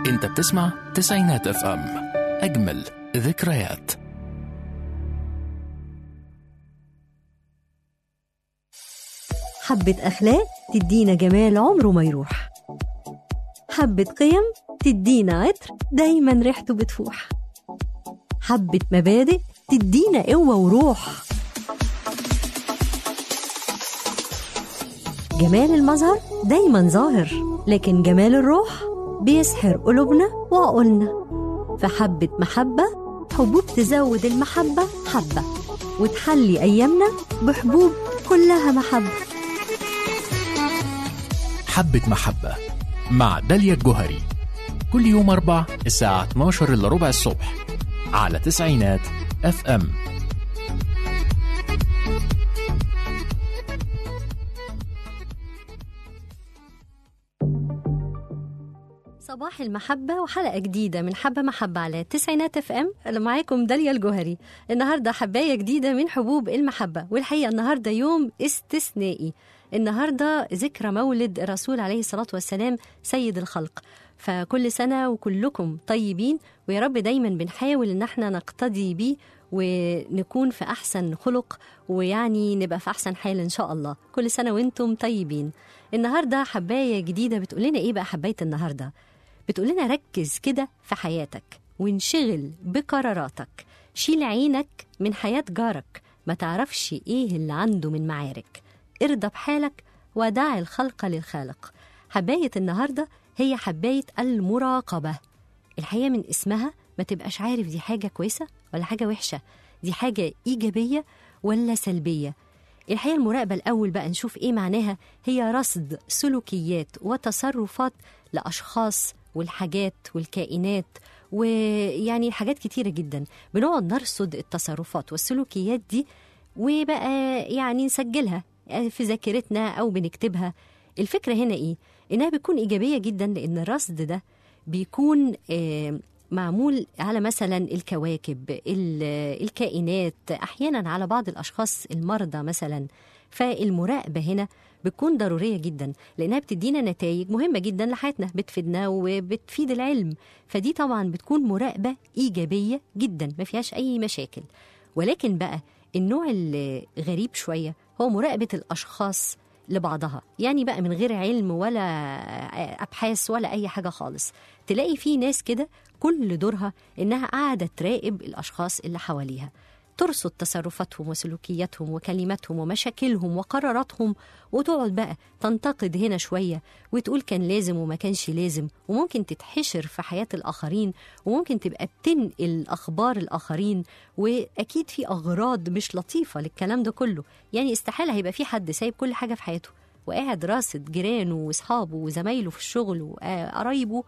انت بتسمع تسعينات اف ام، اجمل ذكريات. حبة أخلاق تدينا جمال عمره ما يروح، حبة قيم تدينا عطر دايما ريحته بتفوح، حبة مبادئ تدينا قوة وروح. جمال المظهر دايما ظاهر، لكن جمال الروح بيسحر قلوبنا وعقولنا. فحبة محبة حبوب تزود المحبة حبة، وتحلي أيامنا بحبوب كلها محبة. حبة محبة مع داليا الجوهري، كل يوم 4 الساعة 12 إلا ربع الصبح على تسعينات اف ام. صباح المحبة وحلقة جديدة من حبة محبة على تسعينات اف ام. اللي معاكم داليا الجوهري. النهاردة حباية جديدة من حبوب المحبة، والحقيقة النهاردة يوم استثنائي. النهاردة ذكرى مولد الرسول عليه الصلاة والسلام سيد الخلق، فكل سنة وكلكم طيبين، ويا رب دايما بنحاول ان احنا نقتدي بيه ونكون في أحسن خلق، ويعني نبقى في أحسن حال إن شاء الله. كل سنة وانتم طيبين. النهاردة حباية جديدة بتقول لنا إيه بقى حباية النهاردة؟ بتقول لنا ركز كده في حياتك وانشغل بقراراتك، شيل عينك من حياة جارك، ما تعرفش إيه اللي عنده من معارك، ارضى بحالك ودع الخلق للخالق. حباية النهاردة هي حباية المراقبة. الحقيقة من اسمها ما تبقاش عارف دي حاجة كويسة ولا حاجة وحشة، دي حاجة إيجابية ولا سلبية. الحقيقة المراقبة الأول بقى نشوف إيه معناها. هي رصد سلوكيات وتصرفات لأشخاص والحاجات والكائنات، ويعني حاجات كتيرة جدا بنقعد نرصد التصرفات والسلوكيات دي، وبقى يعني نسجلها في ذاكرتنا أو بنكتبها. الفكرة هنا إيه؟ إنها بتكون إيجابية جدا، لأن الرصد ده بيكون معمول على مثلا الكواكب، الكائنات، أحيانا على بعض الأشخاص المرضى مثلا. فالمراقبة هنا بتكون ضرورية جدا، لأنها بتدينا نتائج مهمة جدا لحياتنا، بتفيدنا وبتفيد العلم. فدي طبعا بتكون مراقبة إيجابية جدا ما فيهاش أي مشاكل. ولكن بقى النوع الغريب شوية هو مراقبة الأشخاص لبعضها، يعني بقى من غير علم ولا أبحاث ولا أي حاجة خالص. تلاقي في ناس كده كل دورها إنها قاعدة تراقب الأشخاص اللي حواليها، ترصد تصرفاتهم وسلوكياتهم وكلماتهم ومشاكلهم وقراراتهم، وتقعد بقى تنتقد هنا شوية وتقول كان لازم وما كانش لازم، وممكن تتحشر في حياة الآخرين، وممكن تبقى بتنقل أخبار الآخرين، وأكيد في أغراض مش لطيفة للكلام ده كله. يعني استحالة هيبقى في حد سايب كل حاجة في حياته وقاعد راصد جيرانه وأصحابه وزمايله في الشغل وقرايبه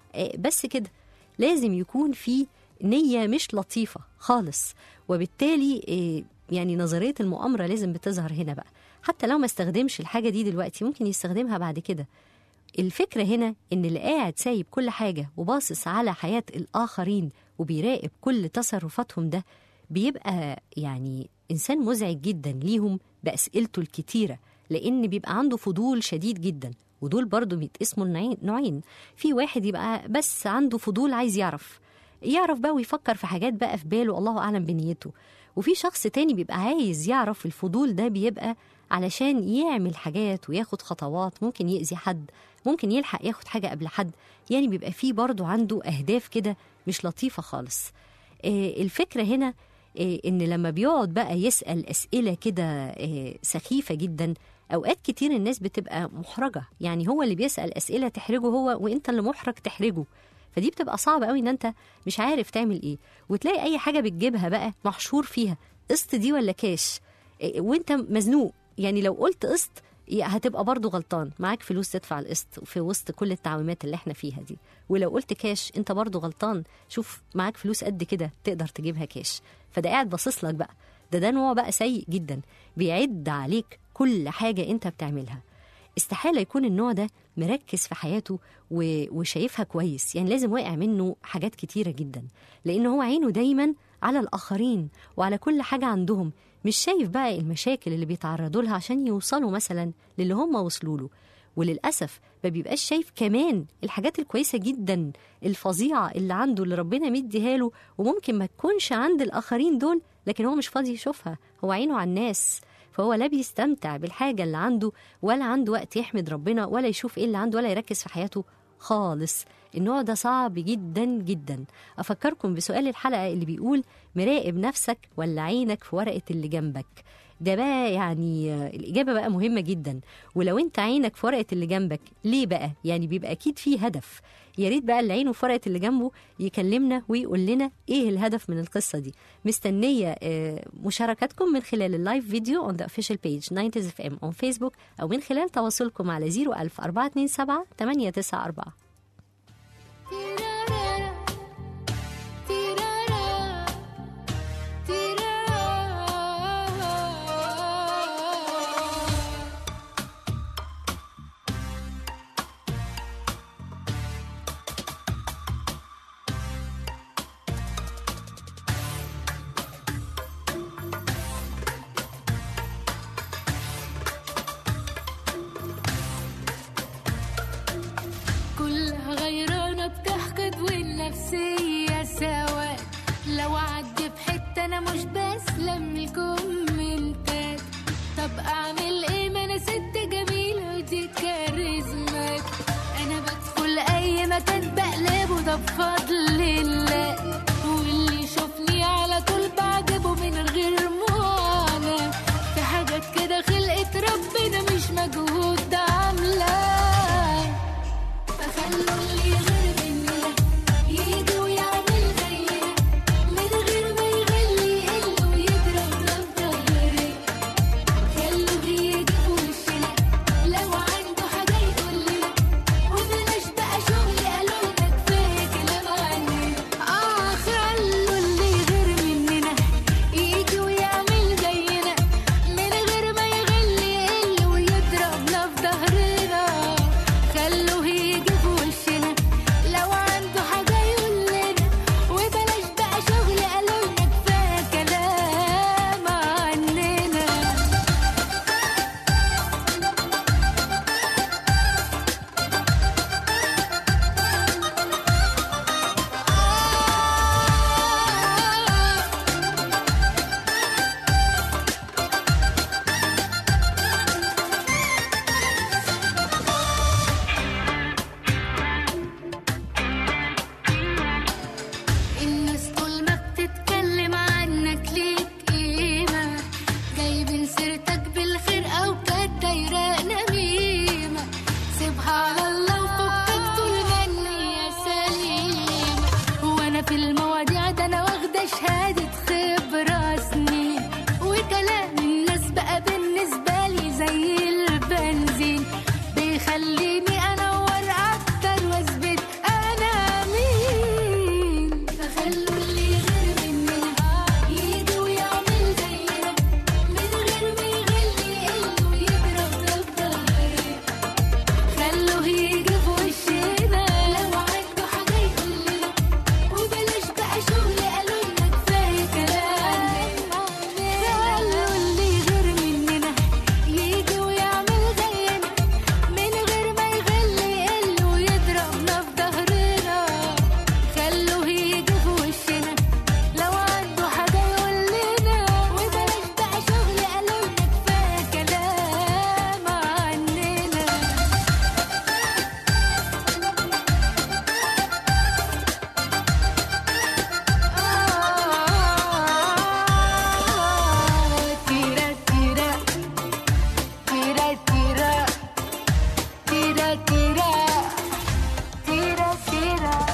بس كده. لازم يكون في نية مش لطيفة خالص، وبالتالي يعني نظرية المؤامرة لازم بتظهر هنا بقى. حتى لو ما استخدمش الحاجة دي دلوقتي ممكن يستخدمها بعد كده. الفكرة هنا إن اللي قاعد سايب كل حاجة وباصص على حياة الآخرين وبيراقب كل تصرفاتهم، ده بيبقى يعني إنسان مزعج جدا ليهم بأسئلته الكتيرة، لأن بيبقى عنده فضول شديد جدا. ودول برضو بيتقسموا نوعين. في واحد يبقى بس عنده فضول عايز يعرف بقى ويفكر في حاجات بقى في باله، الله أعلم بنيته. وفي شخص تاني بيبقى عايز يعرف، الفضول ده بيبقى علشان يعمل حاجات وياخد خطوات، ممكن يأذي حد، ممكن يلحق ياخد حاجة قبل حد. يعني بيبقى فيه برضو عنده أهداف كده مش لطيفة خالص. الفكرة هنا إن لما بيقعد بقى يسأل أسئلة كده سخيفة جدا، أوقات كتير الناس بتبقى محرجة. يعني هو اللي بيسأل أسئلة تحرجه هو، وإنت اللي محرج تحرجه. فدي بتبقى صعبة قوي ان انت مش عارف تعمل ايه، وتلاقي اي حاجة بتجيبها بقى محشور فيها قسط دي ولا كاش، وانت مزنوق. يعني لو قلت قسط هتبقى برضو غلطان، معاك فلوس تدفع القسط في وسط كل التعويمات اللي احنا فيها دي. ولو قلت كاش انت برضو غلطان، شوف معاك فلوس قد كده تقدر تجيبها كاش. فده قاعد باصص لك بقى، ده نوع بقى سيء جدا، بيعد عليك كل حاجة انت بتعملها. استحالة يكون النوع ده مركز في حياته وشايفها كويس. يعني لازم واقع منه حاجات كتيرة جدا، لأنه هو عينه دايما على الآخرين وعلى كل حاجة عندهم، مش شايف بقى المشاكل اللي بيتعرضوا لها عشان يوصلوا مثلا للي هم وصلوا له. وللأسف ما بيبقاش شايف كمان الحاجات الكويسة جدا الفظيعة اللي عنده، اللي ربنا مديها له وممكن ما تكونش عند الآخرين دول، لكن هو مش فاضي يشوفها، هو عينه على الناس، فهو لا بيستمتع بالحاجة اللي عنده ولا عنده وقت يحمد ربنا ولا يشوف إيه اللي عنده ولا يركز في حياته خالص. النوع ده صعب جدا جدا. أفكركم بسؤال الحلقة اللي بيقول: مراقب نفسك ولا عينك في ورقة اللي جنبك؟ ده بقى يعني الإجابة بقى مهمة جدا. ولو انت عينك في ورقة اللي جنبك ليه بقى؟ يعني بيبقى أكيد فيه هدف. يا ريت بقى اللي عينه في ورقة اللي جنبه يكلمنا ويقول لنا ايه الهدف من القصة دي. مستنية مشاركاتكم من خلال اللايف فيديو on the official page 90s FM on Facebook أو من خلال تواصلكم على 01000 427 894. غيرانة بتحقد والنفسية سوا، لو عدي بحتة أنا مش بسلم الكومنتات. طب أعمل إيه ما أنا ست جميلة ودي كاريزمات، أنا بدخل أي مكان بقلبه ده بفضل الله، واللي يشوفني على طول بعجبه من غير معاناة. في حاجات كده خلقت ربنا مش مجهود عاملة، خلوا اللي غير مننا يجي ويعمل زينا من غير ما يغلي يقل ويضربنا بضهرنا. خلوا يجي في وشنا لو عنده حاجة يقول لنا، وبلاش بقى شغل قالوا لنا كفاية كلام عننا. خلوا اللي غير مننا يجي ويعمل زينا من غير ما يغلي يقل ويضربنا بضهرنا. خلوا يجي لو عنده حاجة يقول لنا، وبلاش بقى شغل قالوا لنا كفاية كلام عننا. الناس طول ما بتتكلم عنك ليك قيمة، جايبين سيرتك بالخير أو كانت دايرة نميمة. سيبها على الله وفكك طول ما النية سليمة، وأنا في المواضيع ده أنا واخدة شهادة خبرة سنين، وكلام الناس بقى بالنسبة لي زي البنزين، بيخليني أنور أكتر وأثبت أنا مين. فخلوا اللي غير مننا يجي ويعمل زينا من غير ما يغلي يقل ويضربنا بضهرنا. خلوه يجي في وشنا لو عنده حاجة يقول لنا، وبلاش بقى شغل قالوا لنا كفاية كلام. خلوا اللي غير مننا يجي ويعمل زينا من غير ما يغلي يقل ويضربنا بضهرنا. خلوه يجي في وشنا لو عنده حاجة يقول لنا، وبلاش بقى شغل قالوا لنا كفاية كلام عننا. تيرا تيرا تيرا تيرا تيرا تيرا تيرا.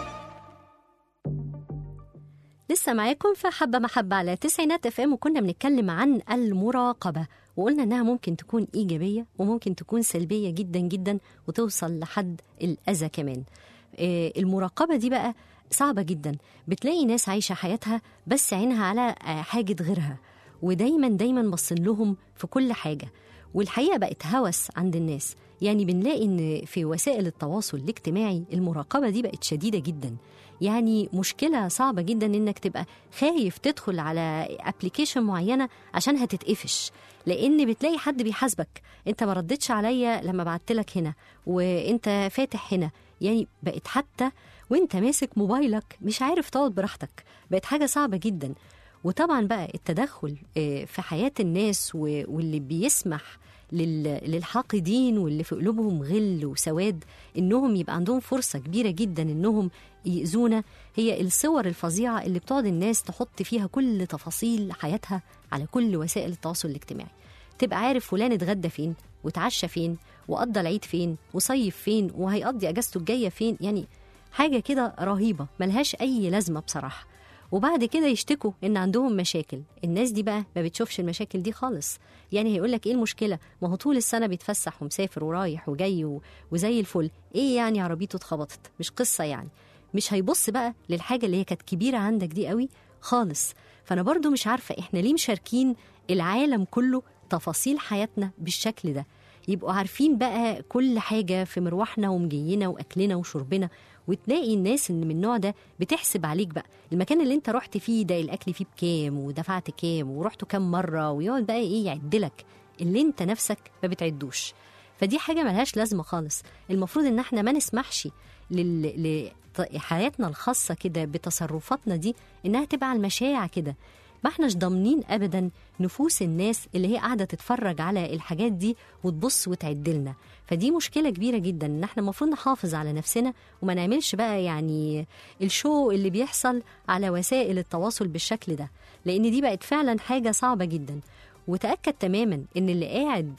لسه معاكم في حبة محبة على 90 FM، وكنا بنتكلم عن المراقبة، وقلنا إنها ممكن تكون إيجابية وممكن تكون سلبية جدا جدا وتوصل لحد الأذى كمان. المراقبة دي بقى صعبة جدا. بتلاقي ناس عايشة حياتها بس عينها على حاجة غيرها، ودايما دايما بصن لهم في كل حاجة، والحقيقة بقت هوس عند الناس. يعني بنلاقي إن في وسائل التواصل الاجتماعي المراقبة دي بقت شديدة جدا. يعني مشكلة صعبة جدا إنك تبقى خايف تدخل على ابليكيشن معينة عشان هتتقفش، لأن بتلاقي حد بيحاسبك، أنت ما ردتش عليا لما بعتلك هنا، وأنت فاتح هنا. يعني بقت حتى وأنت ماسك موبايلك مش عارف تقعد براحتك، بقت حاجة صعبة جدا. وطبعا بقى التدخل في حياة الناس واللي بيسمح للحاقدين واللي في قلوبهم غل وسواد إنهم يبقى عندهم فرصة كبيرة جدا إنهم يأذونا، هي الصور الفظيعة اللي بتقعد الناس تحط فيها كل تفاصيل حياتها على كل وسائل التواصل الاجتماعي. تبقى عارف فلان اتغدى فين وتعشى فين وقضى العيد فين وصيف فين وهيقضي أجازته الجاية فين. يعني حاجة كده رهيبة ملهاش أي لازمة بصراحة. وبعد كده يشتكوا إن عندهم مشاكل. الناس دي بقى ما بتشوفش المشاكل دي خالص. يعني هيقولك إيه المشكلة؟ ما هو طول السنة بيتفسح ومسافر ورايح وجاي وزي الفل. إيه يعني عربيته اتخبطت؟ مش قصة يعني. مش هيبص بقى للحاجة اللي هي كانت كبيرة عندك دي قوي خالص. فأنا برضو مش عارفة إحنا ليه مشاركين العالم كله تفاصيل حياتنا بالشكل ده. يبقوا عارفين بقى كل حاجة في مروحنا ومجينا وأكلنا وشربنا. وتلاقي الناس اللي من النوع ده بتحسب عليك بقى المكان اللي انت رحت فيه ده الأكل فيه بكام ودفعت كام ورحته كام مرة، ويقعد بقى إيه يعدلك اللي انت نفسك ما بتعدوش. فدي حاجة ملهاش لازمة خالص. المفروض ان احنا ما نسمحش لحياتنا الخاصة كده بتصرفاتنا دي إنها تبقى على المشاع كده. ما احناش ضامنين أبدا نفوس الناس اللي هي قاعدة تتفرج على الحاجات دي وتبص وتعدلنا. فدي مشكلة كبيرة جدا إن احنا المفروض نحافظ على نفسنا وما نعملش بقى يعني الشو اللي بيحصل على وسائل التواصل بالشكل ده، لأن دي بقت فعلا حاجة صعبة جدا. وتأكد تماما إن اللي قاعد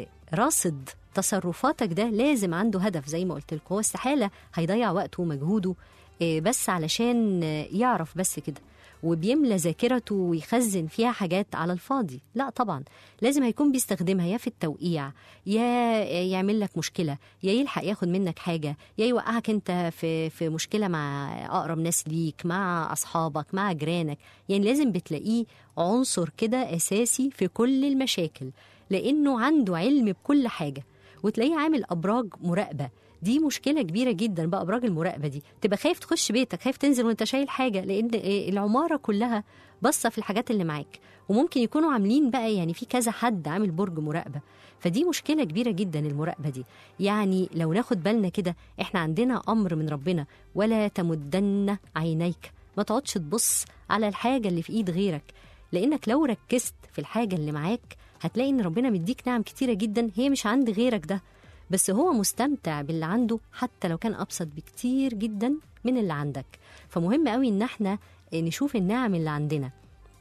راصد تصرفاتك ده لازم عنده هدف. زي ما قلت لكم، هو استحالة هيضيع وقته ومجهوده بس علشان يعرف بس كده وبيملى ذاكرته ويخزن فيها حاجات على الفاضي. لا طبعا، لازم هيكون بيستخدمها يا في التوقيع، يا يعمل لك مشكلة، يا يلحق ياخد منك حاجة، يا يوقعك انت في مشكلة مع أقرب ناس ليك، مع أصحابك، مع جيرانك. يعني لازم بتلاقيه عنصر كده أساسي في كل المشاكل، لأنه عنده علم بكل حاجة. وتلاقيه عامل أبراج مراقبة. دي مشكلة كبيرة جدا بقى، أبراج المراقبة دي تبقى خايف تخش بيتك، خايف تنزل وانت شايل حاجة، لأن العمارة كلها بصة في الحاجات اللي معاك. وممكن يكونوا عاملين بقى يعني في كذا حد عامل برج مراقبة. فدي مشكلة كبيرة جدا المراقبة دي. يعني لو ناخد بالنا كده، احنا عندنا أمر من ربنا: ولا تمدن عينيك. ما تقعدش تبص على الحاجة اللي في إيد غيرك، لأنك لو ركزت في الحاجة اللي معاك هتلاقي إن ربنا مديك نعم كتيرة جدا هي مش عند غيرك ده، بس هو مستمتع باللي عنده حتى لو كان أبسط بكتير جدا من اللي عندك. فمهم قوي إن احنا نشوف النعم اللي عندنا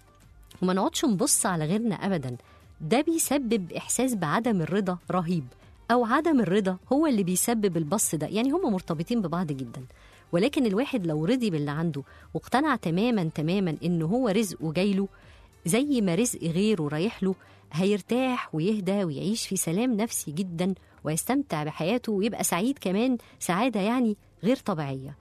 وما نقعدش نبص على غيرنا أبدا. ده بيسبب إحساس بعدم الرضا رهيب، أو عدم الرضا هو اللي بيسبب البص ده. يعني هم مرتبطين ببعض جدا. ولكن الواحد لو رضي باللي عنده واقتنع تماما إنه هو رزقه جايله زي ما رزق غيره رايح له، هيرتاح ويهدى ويعيش في سلام نفسي جدا ويستمتع بحياته ويبقى سعيد كمان سعادة يعني غير طبيعية.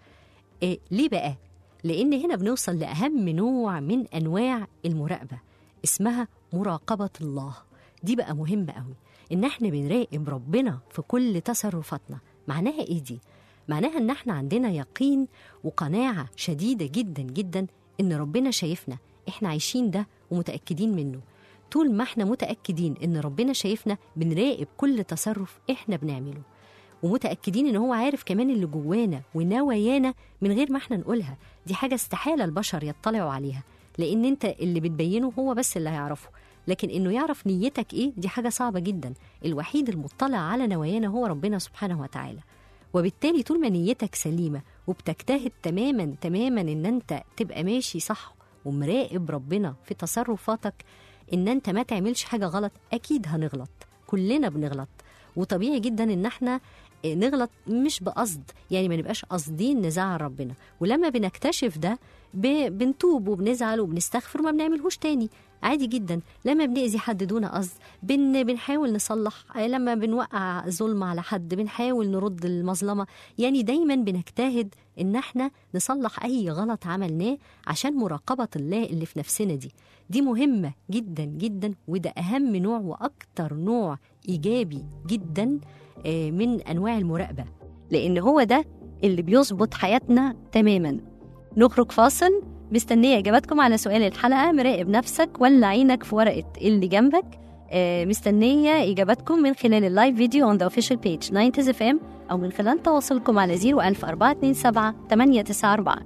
ليه بقى؟ لأن هنا بنوصل لأهم نوع من أنواع المراقبة، اسمها مراقبة الله. دي بقى مهمة قوي، إن احنا بنراقب ربنا في كل تصرفاتنا. معناها إيه دي؟ معناها إن احنا عندنا يقين وقناعة شديدة جدا جدا إن ربنا شايفنا، احنا عايشين ده ومتأكدين منه. طول ما احنا متأكدين إن ربنا شايفنا بنراقب كل تصرف احنا بنعمله، ومتأكدين إن هو عارف كمان اللي جوانا ونوايانا من غير ما احنا نقولها. دي حاجة استحالة البشر يطلعوا عليها، لأن انت اللي بتبينه هو بس اللي هيعرفه، لكن إنه يعرف نيتك إيه دي حاجة صعبة جدا. الوحيد المطلع على نوايانا هو ربنا سبحانه وتعالى. وبالتالي طول ما نيتك سليمة وبتجتهد تماما إن انت تبقى ماشي صح ومراقب ربنا في تصرفاتك، إن أنت ما تعملش حاجة غلط. أكيد هنغلط، كلنا بنغلط، وطبيعي جدا إن احنا نغلط مش بقصد، يعني ما نبقاش قصدين نزعل ربنا. ولما بنكتشف ده بنتوب وبنزعل وبنستغفر وما بنعملهوش تاني. عادي جدا لما بنأذي حد دون قصد بنحاول نصلح، لما بنوقع ظلم على حد بنحاول نرد المظلمة. يعني دايما بنجتهد ان احنا نصلح اي غلط عملناه عشان مراقبة الله اللي في نفسنا دي مهمة جدا جدا، وده اهم نوع واكتر نوع ايجابي جدا من انواع المراقبة، لان هو ده اللي بيظبط حياتنا تماما. نخرج فاصل، مستنية إجاباتكم على سؤال الحلقة: مراقب نفسك ولا عينك في ورقة اللي جنبك؟ مستنية إجاباتكم من خلال اللايف فيديو on the official page 90s FM أو من خلال تواصلكم على 01427 894.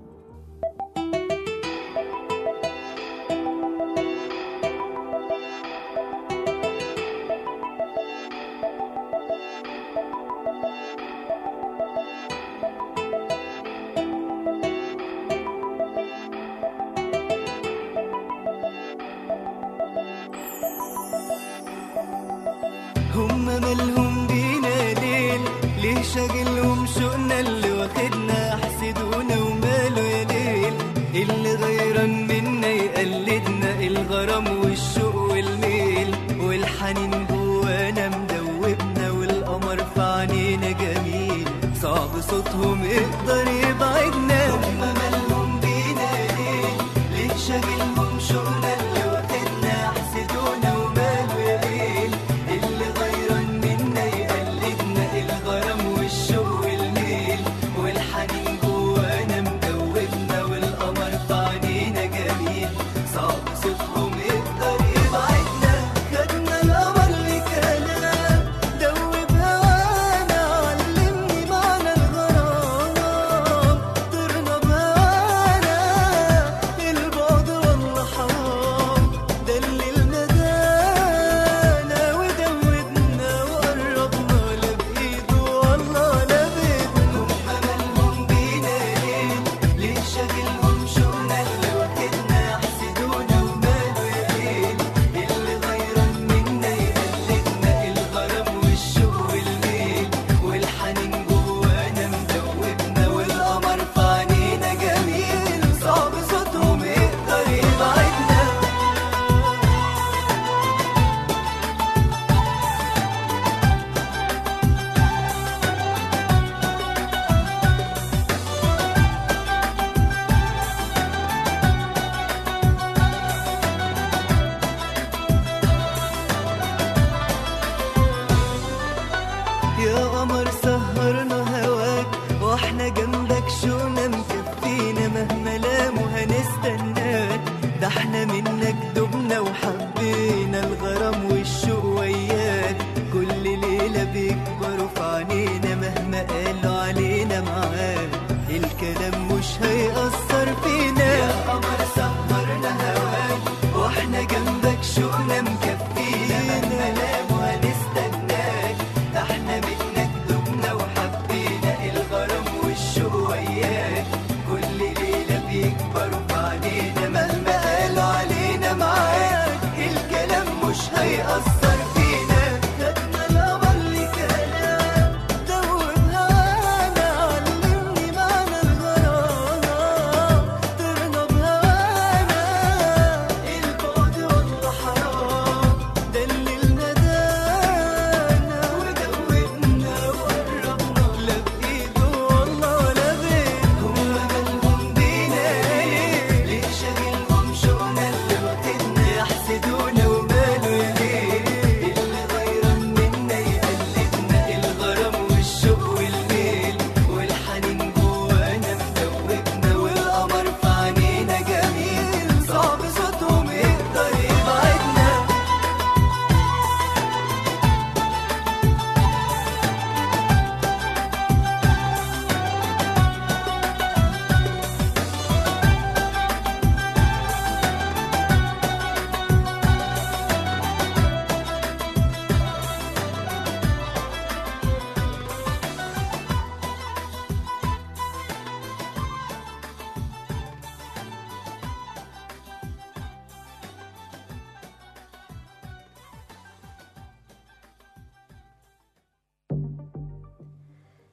هما مالهم بينا ليل، ليه شاغلهم شوقنا اللي واخدنا، حسدونا وماله يا ليل، اللي غيران منا يقلدنا، الغرام والشوق والميل والحنين جوانا مدوبنا، والقمر في عينينا جميل، صعب صوتهم يقدر يبعدنا. هما مالهم بينا ليل، ليه شاغلهم شوقنا اللي واخدنا، حسدونا وماله يا ليل، اللي غيران منا يقلدنا، الغرام والشوق والميل والحنين جوانا مدوبنا، والقمر في عينينا جميل، صعب صوتهم يقدر يبعدنا. خدنا القمر لكلام دوب هوانا، علمني معنى الغرام، طرنا بهوانا البعد والله حرام، دللنا دانا ودودنا وقربنا، لا بإيده والله لا بإيدهم. مالهم بينا ليه، ليه شاغلهم شوقنا اللي واخدنا، حسدونا وماله يا ليل، اللي غيران منا يقلدنا، الغرام والشوق والميل والحنين جوانا مدوبنا، والقمر في عينينا جميل، صعب صوتهم يقدر يبعدنا. يا قمر سهرنا هواك واحنا جنبك، شوقنا مكفينا، مهما لاموا هنستناك، ده احنا منك دبنا وحبينا، الغرام والشوق وياك كل ليلة بيكبروا في عينينا، مهما قالوا علينا معاك الكلام مش هيأثر فينا. يا قمر سهرنا هواك واحنا جنبك، شوقنا مكفينا، مهما لاموا هنستناك، ده احنا منك دبنا وحبينا، الغرام والشوق وياك كل ليلة بيكبروا في عينينا، مهما قالوا علينا معاك الكلام مش هيأثر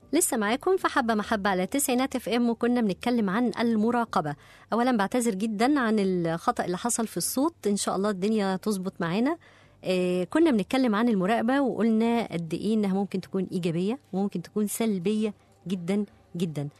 لسه معاكم في حبة محبة على 90 FM، وكنا بنتكلم عن المراقبة. أولا بعتذر جدا عن الخطأ اللي حصل في الصوت، إن شاء الله الدنيا تظبط معانا. كنا بنتكلم عن المراقبة وقلنا قد إيه إنها ممكن تكون إيجابية وممكن تكون سلبية جدا جدا.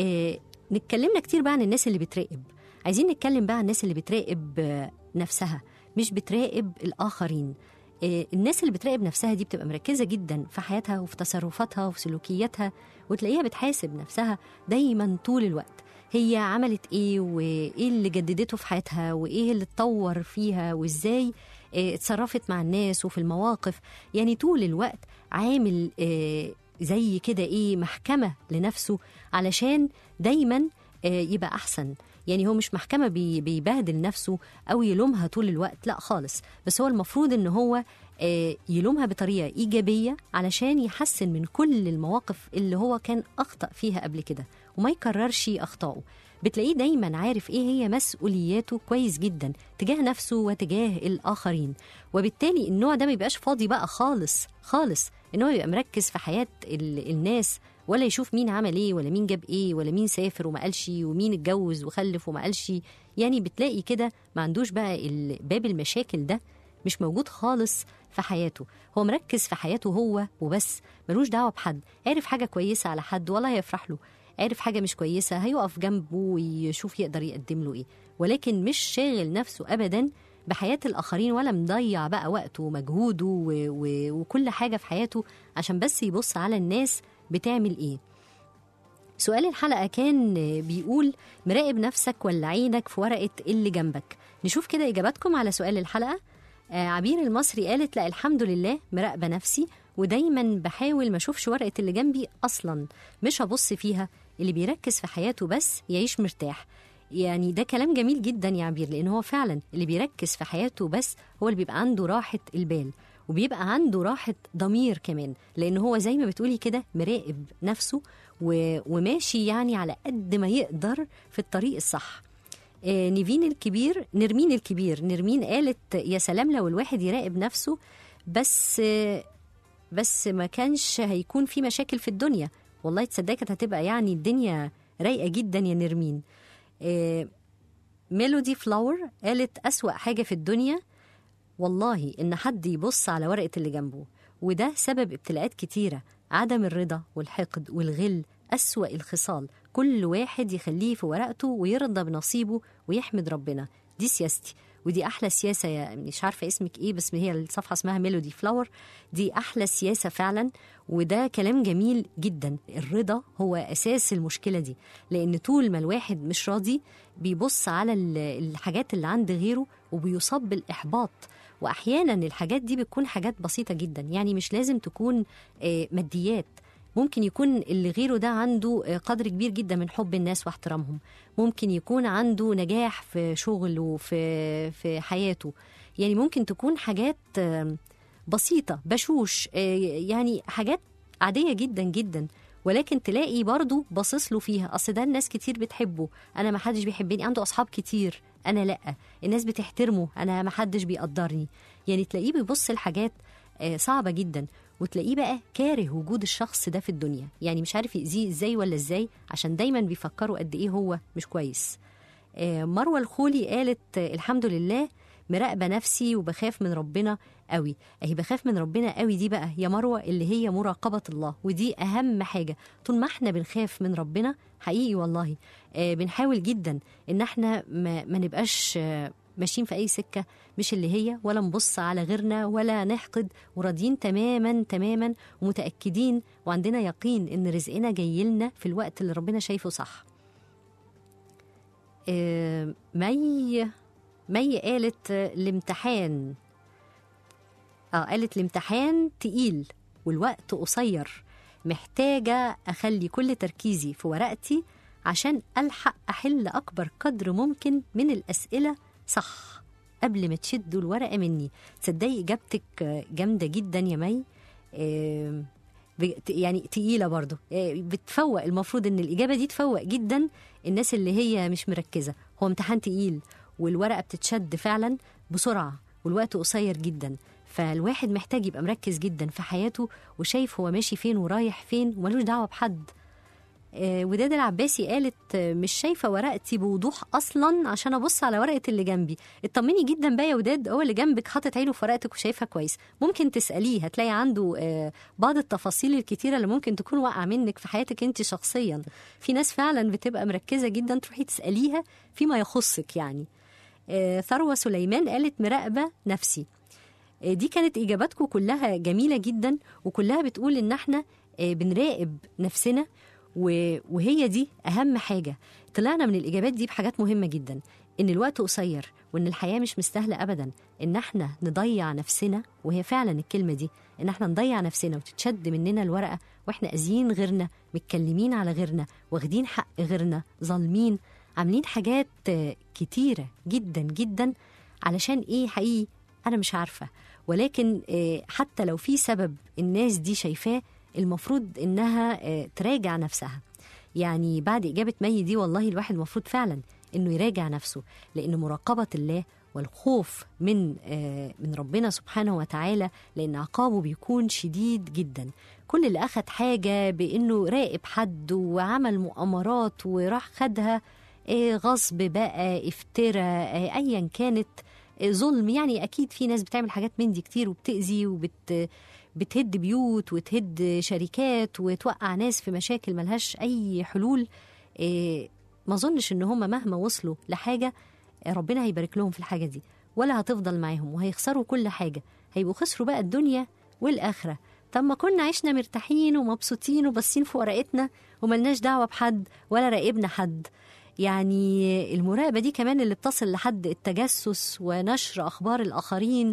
نتكلمنا كتير بقى عن الناس اللي بتراقب، عايزين نتكلم بقى عن الناس اللي بتراقب نفسها، مش بتراقب الآخرين. الناس اللي بتراقب نفسها دي بتبقى مركزة جدا في حياتها وفي تصرفاتها وفي سلوكياتها، وتلاقيها بتحاسب نفسها دايما طول الوقت، هي عملت ايه وايه اللي جددته في حياتها وايه اللي اتطور فيها وازاي اتصرفت مع الناس وفي المواقف. يعني طول الوقت عامل زي كده ايه محكمة لنفسه علشان دايما يبقى أحسن. يعني هو مش محكمة بيبهدل نفسه أو يلومها طول الوقت، لا خالص، بس هو المفروض إن هو يلومها بطريقة إيجابية علشان يحسن من كل المواقف اللي هو كان أخطأ فيها قبل كده وما يكررش أخطائه. بتلاقيه دايما عارف إيه هي مسؤولياته كويس جدا تجاه نفسه وتجاه الآخرين، وبالتالي النوع ده ما يبقاش فاضي بقى خالص خالص إن هو يبقى مركز في حياة الناس، ولا يشوف مين عمل ايه ولا مين جاب ايه ولا مين سافر وما قالش ومين اتجوز وخلف وما قالش. يعني بتلاقي كده ما عندوش بقى باب المشاكل ده، مش موجود خالص في حياته. هو مركز في حياته هو وبس، ملوش دعوة بحد. عارف حاجة كويسة على حد ولا هيفرح له، عارف حاجة مش كويسة هيقف جنبه ويشوف يقدر يقدم له ايه، ولكن مش شاغل نفسه أبدا بحياة الآخرين، ولا مضيع بقى وقته ومجهوده وكل حاجة في حياته عشان بس يبص على الناس بتعمل ايه. سؤال الحلقة كان بيقول مراقب نفسك ولا عينك في ورقة اللي جنبك؟ نشوف كده إجاباتكم على سؤال الحلقة. عبير المصري قالت لا الحمد لله مراقبة نفسي، ودايما بحاول ما اشوفش ورقة اللي جنبي أصلا، مش هبص فيها. اللي بيركز في حياته بس يعيش مرتاح. يعني ده كلام جميل جدا يا عبير، لأن هو فعلا اللي بيركز في حياته بس هو اللي بيبقى عنده راحة البال، وبيبقى عنده راحة ضمير كمان، لأنه هو زي ما بتقولي كده مراقب نفسه وماشي يعني على قد ما يقدر في الطريق الصح. نرمين الكبير قالت يا سلام لو الواحد يراقب نفسه بس ما كانش هيكون في مشاكل في الدنيا. والله تصدقي كانت هتبقى يعني الدنيا رايقة جدا يا نرمين. ميلودي فلاور قالت أسوأ حاجة في الدنيا والله إن حد يبص على ورقة اللي جنبه، وده سبب ابتلاءات كتيرة، عدم الرضا والحقد والغل أسوأ الخصال. كل واحد يخليه في ورقته ويرضى بنصيبه ويحمد ربنا. دي سياستي، ودي أحلى سياسة. يا مش عارفة اسمك إيه، بس هي الصفحة اسمها ميلودي فلاور. دي أحلى سياسة فعلا، وده كلام جميل جدا. الرضا هو أساس المشكلة دي، لأن طول ما الواحد مش راضي بيبص على الحاجات اللي عند غيره وبيصاب بالإحباط. وأحيانا الحاجات دي بتكون حاجات بسيطة جدا، يعني مش لازم تكون ماديات. ممكن يكون اللي غيره ده عنده قدر كبير جدا من حب الناس واحترامهم، ممكن يكون عنده نجاح في شغله وفي حياته. يعني ممكن تكون حاجات بسيطة بشوش، يعني حاجات عادية جدا جدا، ولكن تلاقي برضو باصص له فيها. أصل ده الناس كتير بتحبه، أنا ما حدش بيحبني. عنده أصحاب كتير، أنا لأ. الناس بتحترمه، أنا ما حدش بيقدرني. يعني تلاقيه بيبص لحاجات صعبة جدا، وتلاقيه بقى كاره وجود الشخص ده في الدنيا. يعني مش عارف يأذيه ازاي ولا ازاي، عشان دايما بيفكروا قد ايه هو مش كويس. مروة الخولي قالت الحمد لله مراقبة نفسي وبخاف من ربنا قوي. اهي بخاف من ربنا قوي دي بقى يا مروة اللي هي مراقبة الله، ودي اهم حاجة. طول ما احنا بنخاف من ربنا حقيقي والله بنحاول جدا ان احنا ما نبقاش ماشيين في أي سكة مش اللي هي، ولا نبص على غيرنا ولا نحقد، وراضيين تماما تماما ومتأكدين وعندنا يقين إن رزقنا جاي لنا في الوقت اللي ربنا شايفه صح. مي قالت الامتحان قالت الامتحان تقيل والوقت قصير، محتاجة أخلي كل تركيزي في ورقتي عشان ألحق أحل أكبر قدر ممكن من الأسئلة صح قبل ما تشدوا الورقة مني. تصدقي إجابتك جامدة جدا يا مي، يعني تقيلة برضو، بتفوق. المفروض إن الإجابة دي تفوق جدا الناس اللي هي مش مركزة. هو امتحان تقيل والورقة بتتشد فعلا بسرعة والوقت قصير جدا، فالواحد محتاج يبقى مركز جدا في حياته وشايف هو ماشي فين ورايح فين وملوش دعوة بحد. وداد العباسي قالت مش شايفة ورقتي بوضوح أصلا عشان أبص على ورقة اللي جنبي. اطمني جدا بقى يا وداد، هو اللي جنبك حاطط عينه في ورقتك وشايفها كويس، ممكن تسأليه، هتلاقي عنده بعض التفاصيل الكتيرة اللي ممكن تكون واقعة منك في حياتك انت شخصيا. في ناس فعلا بتبقى مركزة جدا، تروحي تسأليها فيما يخصك يعني. ثروة سليمان قالت مراقبة نفسي. دي كانت إجاباتكم كلها جميلة جدا، وكلها بتقول إن احنا بنراقب نفسنا، وهي دي أهم حاجة. طلعنا من الإجابات دي بحاجات مهمة جدا، إن الوقت قصير وإن الحياة مش مستاهلة أبدا إن احنا نضيع نفسنا، وهي فعلا الكلمة دي، إن احنا نضيع نفسنا وتتشد مننا الورقة وإحنا أذيين غيرنا، متكلمين على غيرنا، واخدين حق غيرنا، ظالمين، عاملين حاجات كتيرة جدا جدا. علشان إيه؟ حقيقي أنا مش عارفة، ولكن حتى لو في سبب الناس دي شايفاه، المفروض إنها تراجع نفسها. يعني بعد إجابة مي دي والله الواحد المفروض فعلا إنه يراجع نفسه، لأن مراقبة الله والخوف من ربنا سبحانه وتعالى، لأن عقابه بيكون شديد جدا. كل اللي أخد حاجة بإنه راقب حد وعمل مؤامرات وراح خدها غصب بقى، افتراء، أيا كانت، ظلم، يعني أكيد في ناس بتعمل حاجات من دي كتير وبتأذي بتهد بيوت وتهد شركات وتوقع ناس في مشاكل ملهاش أي حلول. ما ظنش إن هم مهما وصلوا لحاجة ربنا هيبارك لهم في الحاجة دي، ولا هتفضل معاهم، وهيخسروا كل حاجة، هيبقوا خسروا بقى الدنيا والآخرة. طب ما كنا عشنا مرتاحين ومبسوطين وبصين في ورقتنا وملناش دعوة بحد ولا راقبنا حد. يعني المراقبة دي كمان اللي بتصل لحد التجسس ونشر أخبار الآخرين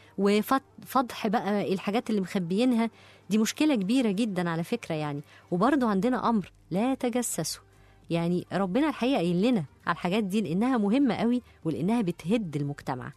وفضح بقى الحاجات اللي مخبيينها، دي مشكلة كبيرة جدا على فكرة يعني. وبرضو عندنا أمر لا تجسسوا، يعني ربنا الحقيقة قايل لنا على الحاجات دي لأنها مهمة قوي ولأنها بتهد المجتمع.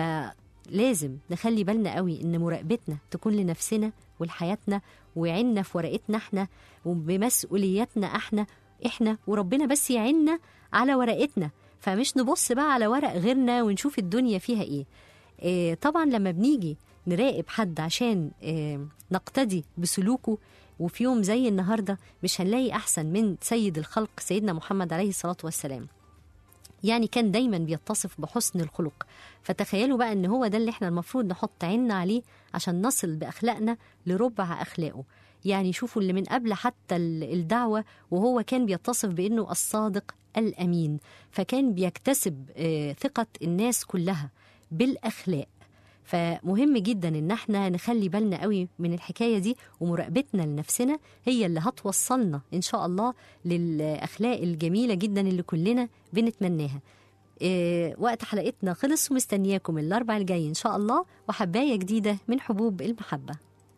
فلازم نخلي بالنا قوي إن مراقبتنا تكون لنفسنا ولحياتنا، وعنا في ورقتنا احنا وبمسؤولياتنا احنا وربنا بس يعيننا على ورقتنا، فمش نبص بقى على ورق غيرنا ونشوف الدنيا فيها ايه. طبعا لما بنيجي نراقب حد عشان نقتدي بسلوكه، وفي يوم زي النهاردة مش هنلاقي أحسن من سيد الخلق سيدنا محمد عليه الصلاة والسلام. يعني كان دايما بيتصف بحسن الخلق، فتخيلوا بقى ان هو ده اللي احنا المفروض نحط عيننا عليه عشان نصل بأخلاقنا لربع أخلاقه. يعني شوفوا اللي من قبل حتى الدعوة وهو كان بيتصف بأنه الصادق الأمين، فكان بيكتسب ثقة الناس كلها بالأخلاق. فمهم جدا ان احنا نخلي بالنا قوي من الحكاية دي، ومراقبتنا لنفسنا هي اللي هتوصلنا ان شاء الله للأخلاق الجميلة جدا اللي كلنا بنتمناها. وقت حلقتنا خلص، ومستنياكم الأربع الجاي ان شاء الله وحباية جديدة من حبوب المحبة.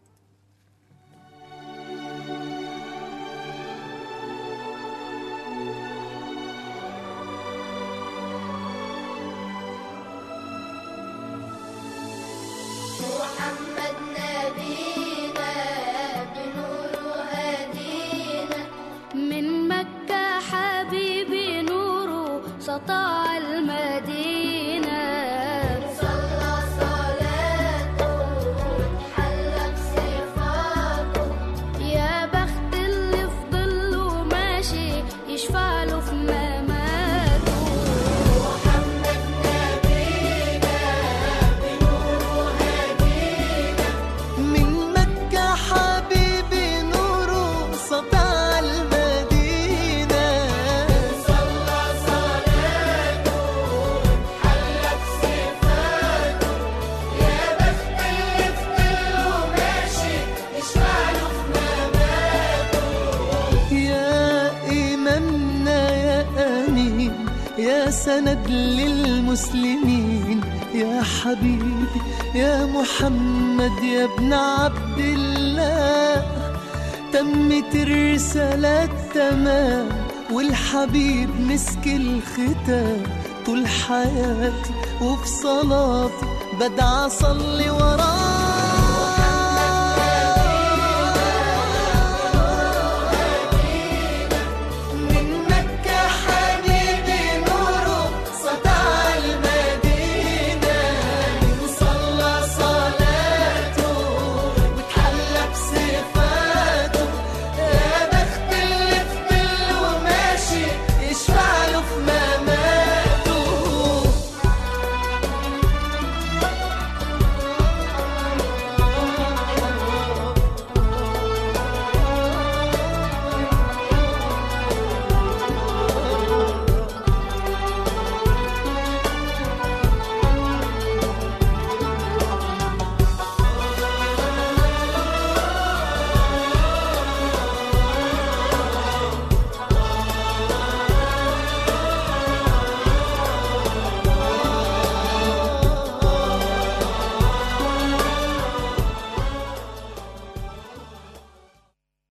سطع المدينة صلى صلاته حلق صفاته، يا بخت اللي في ظله ماشي يشفع له في مماته. محمد نبينا بنوره هدينا، من مكة حبيبي نوره سطع المدينة. يا سند للمسلمين، يا حبيبي يا محمد يا ابن عبد الله، تمت الرسالة تمام والحبيب مسك الختام. طول حياتي وفي صلاتي بدعى أصلي وراه.